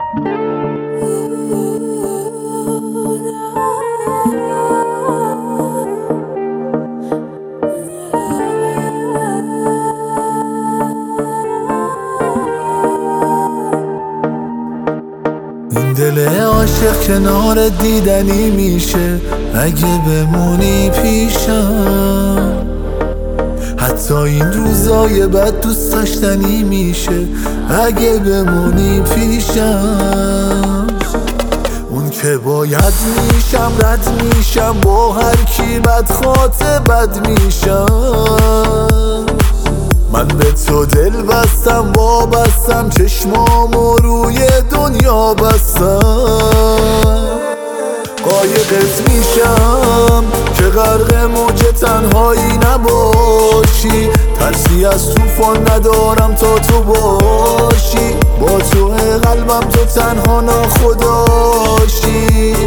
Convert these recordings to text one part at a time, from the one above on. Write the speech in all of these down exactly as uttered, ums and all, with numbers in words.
این دل عاشق کنار دیدنی میشه اگه بمونی پیشم. حتی این روزای بد دوست داشتنی میشه اگه بمونی پیشم. اون که باید میشم رد میشم، با هر کی بد خاطر بد میشم. من به تو دل بستم وابستم، چشمامو روی دنیا بستم. قایقت میشم که غرق موج تنهایی نباشی، ترسی از طوفان ندارم تا تو باشی. با تو قلبم تو تنها ناخداشی.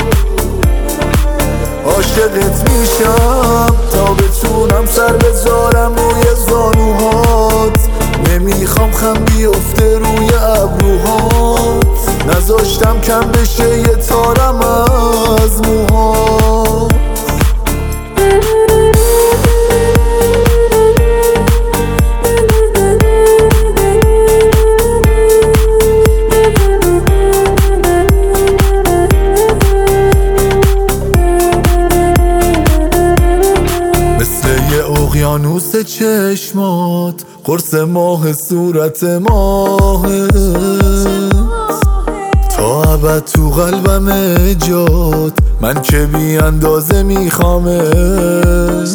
عاشقت میشم تا بتونم سر بذارم روی زانوهات. نمیخوام خم بیفته روی ابروهات، نذاشتم کم بشه یه تارم از موهات. اقیانوس چشمات، قرص ماه صورت ماهت، تا ابد تو قلبم جات. من که بی اندازه میخوامت،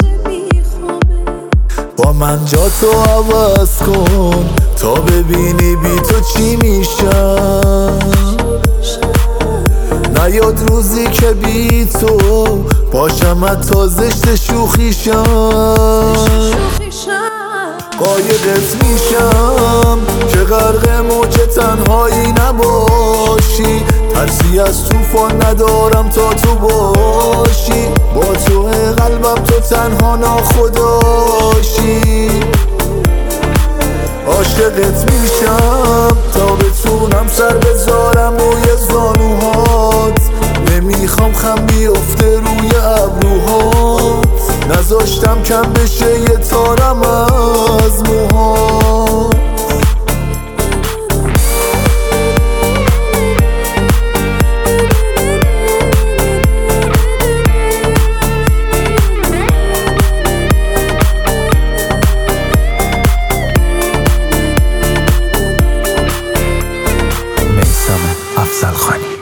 با من جاتو عوض کن تا ببینی بی تو چی میشم. نیاد روزی که بی تو باشم حتی زشت شوخیشم. قایقت میشم که غرق موج تنهایی نباشی، ترسی از طوفان ندارم تا تو باشی. با تو قلبم تو تنها ناخداشی. عاشقت میشم تا بتونم سر بذارم روی زانوهات. نمیخوام خم بیفته روی ابروهات، نذاشتم کم بشه یه تارم از موهات. میثم افضلخانی.